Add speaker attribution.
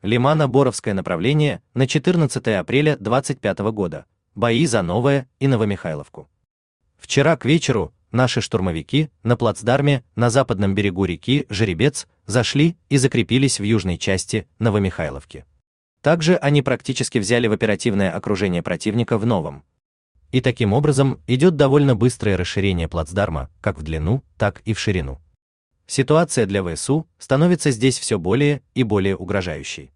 Speaker 1: Лимано-Боровское направление на 14 апреля 25 года. Бои за Новое и Новомихайловку. Вчера к вечеру наши штурмовики на плацдарме на западном берегу реки Жеребец зашли и закрепились в южной части Новомихайловки. Также они практически взяли в оперативное окружение противника в Новом. И таким образом идет довольно быстрое расширение плацдарма, как в длину, так и в ширину. Ситуация для ВСУ становится здесь все более и более угрожающей.